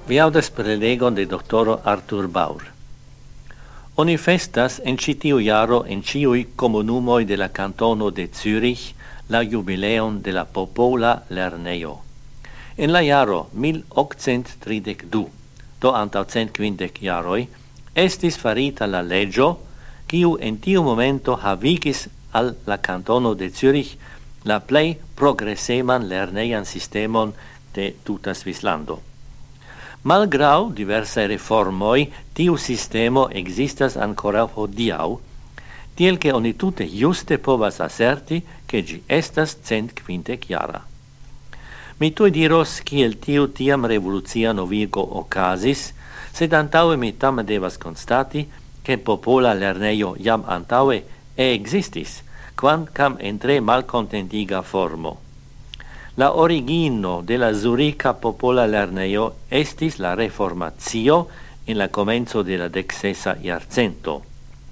Vi audas prelegon de doctoro Arthur Baur. Oni festas en citiu iaro en ciui comunumoi de la cantono de Zürich la jubileon de la popola lerneio. En la iaro 1832, do antau 150 iaroi, estis farita la legio, quiu en tiu momento havigis al la cantono de Zürich la plei progresseman lerneian sistemon de tuta Svislando. Malgrau diversae reformoi, tiu sistemo existas ancora hodiau, tiel che oni tute juste povas asserti che gi estas 150 iara. Mi tui diros kiel tiu tiam revoluzia novigo ocasis, sed antaue mi tam devas constati che popola lerneio jam antaue existis, quancam en tre malcontentiga formo. La origino de la Zuricha popola lerneio estis la reformatio in la comenzo de la 16 iarcento.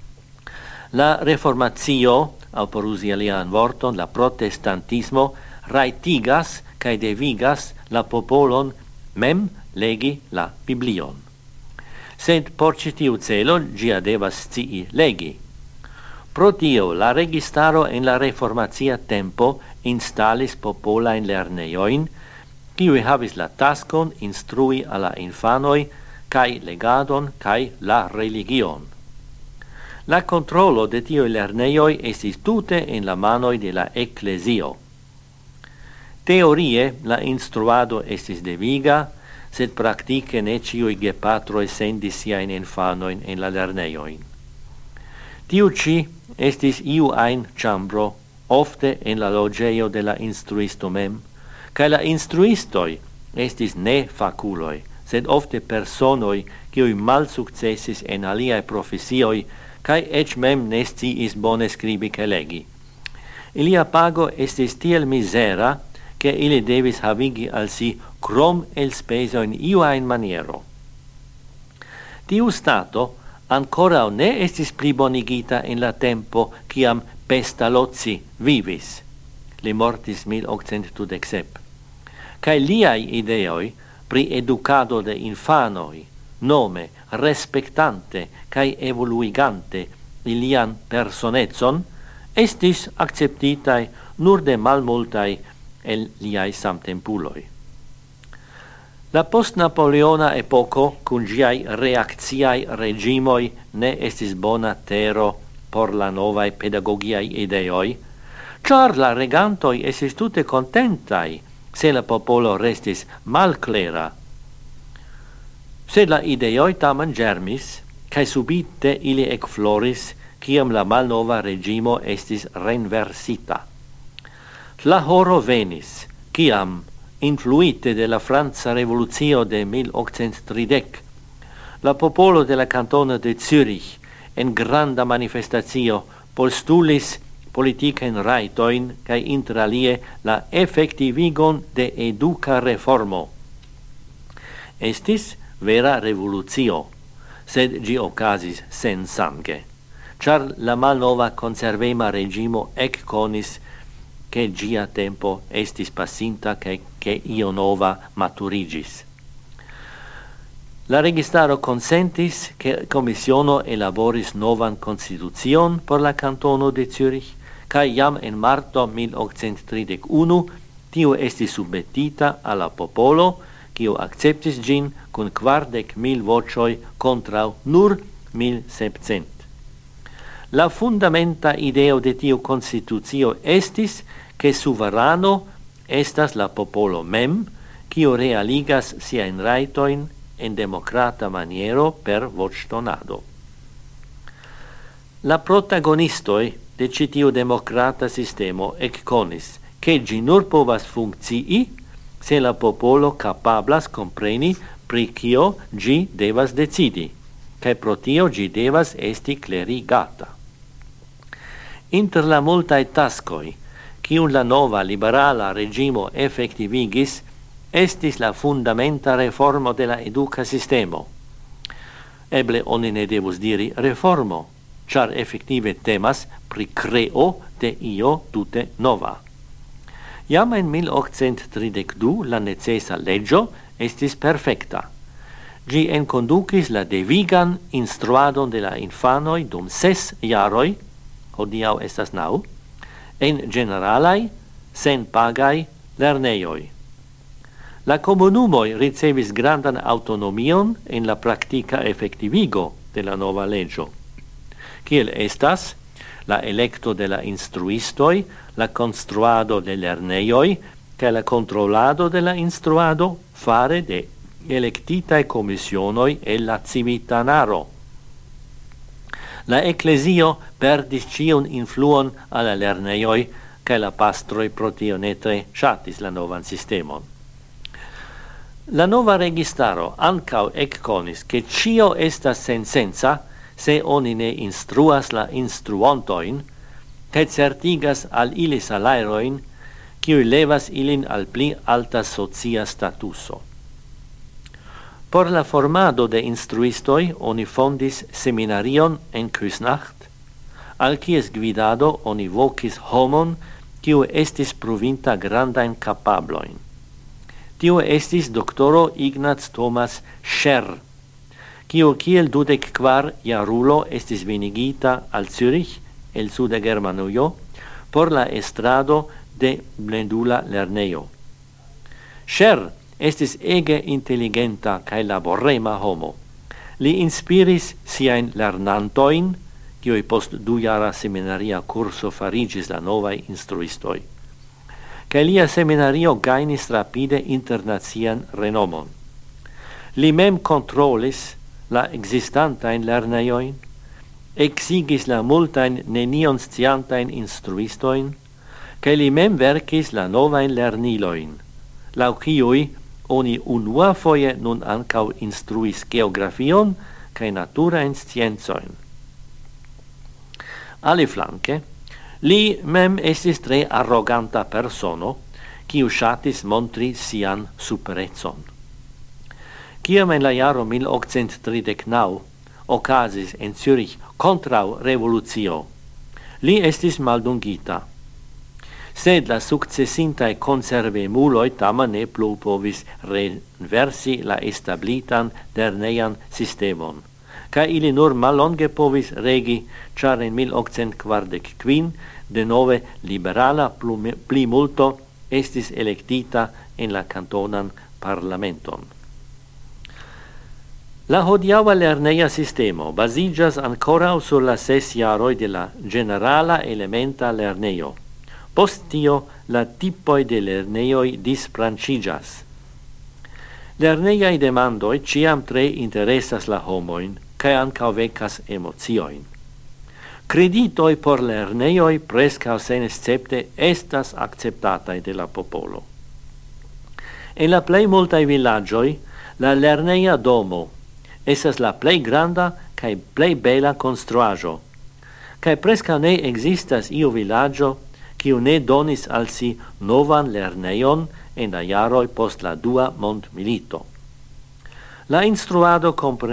La reformatio, au por usi alian vorton, la protestantismo, raitigas cae devigas la popolon mem legi la Biblion. Sed por citiu celo gia devas scii legi. Pro tio la registaro en la reformatia tempo instalis popola in lerneioin, kiui havis la taskon instrui alla infanoi kai legadon kai la religion. La controllo de tio lerneioi estis tute in la manoi de la ecclesio. Teorie la instruado estis deviga, sed practice ne ciui gepatroi sendis siain infanoin in la lerneioin. Tiu ci estis iu ein chambro, ofte en la logeio de la instruisto mem, cae la instruistoi estis ne faculoi, sed ofte personoi kiui mal successis en aliae profesioi, cae ec mem ne sciis bone scribi ca legi. Ilia pago estis tiel misera, che ili devis havigi al si crom el speso in iuain maniero. Tiu stato ancora ne estis plibonigita in la tempo ciam Pestalozzi vivis, li mortis 1827, cae liai ideoi pri educado de infanoi, nome respectante cae evoluigante ilian personetson, estis acceptitai nur de malmultai el liai samtempuloi. La post-Napoleona epoco, cun giai reacciai regimoi, ne estis bona tero por la novae pedagogiae ideoi, char la regantoi estis tute contentai se la popolo restis malclera. Sed la ideoi tamen germis, cae subite ili ecfloris, ciam la malnova regimo estis renversita. La horo venis, ciam, influite de la Franza Revoluzio de 1830, la popolo de la cantone de Zürich en granda manifestatio postulis politicaen raitoin cae inter alie la effectivigon de educa reformo. Estis vera revoluzio, sed gi ocasis sen sangue, char la malnova conservema regimo ecconis che gia tempo estis passinta che io nova maturigis. La registaro consentis che commissiono elaboris novan constituzion por la cantono de Zürich, cae jam en marto 1831 tio estis submettita alla popolo, quio acceptis gin cun 40.000 vocioi contra nur 1.700. La fundamenta ideo de tiu constitucio estis che suverano estas la popolo mem, quio realigas siain raitoin en democrata maniero per vocdonado. La protagonistoi de citiu democrata sistemo ecconis che gi nur povas functii se la popolo capablas compreni pri cio gi devas decidi, cae pro tio gi devas esti clerigata. Inter la multae taskoi, cium la nova liberala regimo effectivigis, estis la fundamenta reformo de la educa sistemo. Eble oni ne devus diri reformo, char effective temas pri creo de io tute nova. Jam en 1832 la necessa legio estis perfecta, gi enconducis la devigan instruadon de la infanoi dum 6 jaroi, hodiau estas 9, en generalai, sen pagai lerneioi. La comunumoi ricevis grandan autonomion en la practica effectivigo de la nova legio. Kiel estas la electo de la instruistoi, la construado de lerneioi, ca la controlado de la instruado fare de electitae commissionoi e la civitanaro. La ecclesio perdis ciun influon alla lerneioi, ca la pastroi protio netre shatis la novan sistemon. La nova registaro ancau ecconis che cio estas sen sensa se oni ne instruas la instruontoin, ca certigas al ili salairoin, kiui levas ilin al pli alta socia statuso. Por la formado de instruistoi oni fondis seminarion en Küsnacht, al kies gvidado oni vocis homon kiu estis provinta grandain capabloin. Tio estis doctoro Ignaz Thomas Scher, kiu kiel 24 jarulo estis venigita al Zürich, el sude Germanujo, por la estrado de blendula lerneio. Scher estis ege intelligenta cae laborema homo. Li inspiris siain lernantoin, kioi post 2-jara seminaria curso farigis la novae instruistoi. Cae lia seminario gainis rapide internazian renomon. Li mem controlis la existantain lerneioin, exigis la multain nenion sciantain instruistoin, cae li mem vercis la novain lerniloin, lau ciui oni unua foie nun ancau instruis geografion cae naturain scienzoin. Aliflanque, li mem estis tre arroganta persono, quiu shatis montri sian superezon. Ciam en la jaro 1839 ocasis en Zürich contrau revolutio, li estis maldungita. Sed la successintae conservemuloi tamen ne plu povis renversi la establitan lerneian sistemon, ca ili nur mallonge povis regi, char in 1845 de nove liberala pli multo estis electita en la cantonan parlamenton. La hodiaua lerneia sistemo basigas ancora sur la 6 jaroi de la generala elementa lerneio. Post tio la tipoi de lerneioi disprancigas. Lerneiai demandoi ciam tre interessas la homoin, cae ancau vecas emotioin. Creditoi por lerneioi prescau sen excepte estas acceptatai de la popolo. En la plei multae villagioi, la lerneia domo esas la plei granda cae plei bela construajo, cae prescau ne existas io villaggio quiu ne donis al si novan lerneion en la jaroi post la 2 mondmilito. La instruado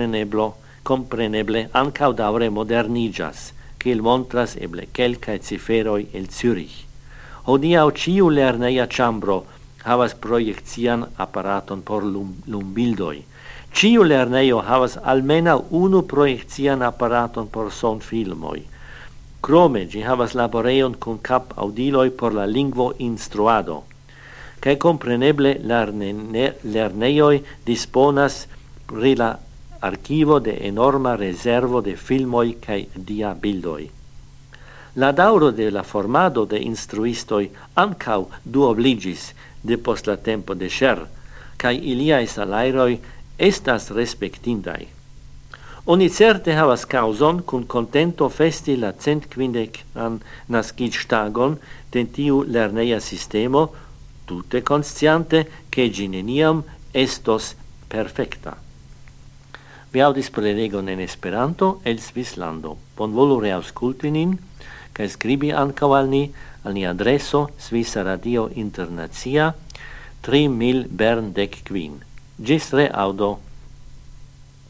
compreneble ancau daure modernigas, quil montras eble quelcae ciferoi el Zürich. Hodiau ciu lerneia chambro havas proiectian apparaton por lumbildoi. Ciu lerneio havas almena unu proiectian apparaton por son filmoi. Crome, gi havas laboreion cum cap audiloi por la lingvo instruado, cae compreneble lerneioi disponas pri la archivo de enorma reservo de filmoi cae dia bildoi. La dauro de la formado de instruistoi ancau duobligis de post la tempo de Scher, cae iliae salairoi estas respectindai. Oni certe havas causon cum contento festi la 150 nascitstagon de tiu lerneia sistemo, tutte consciante che gi neniam estos perfecta. Vi audis prelegon en Esperanto el Svislando. Bonvolu reausculti nin, ca scribi ancau al ni adreso Svisa Radio Internazia 3000 Bern 15. Gis reaudo.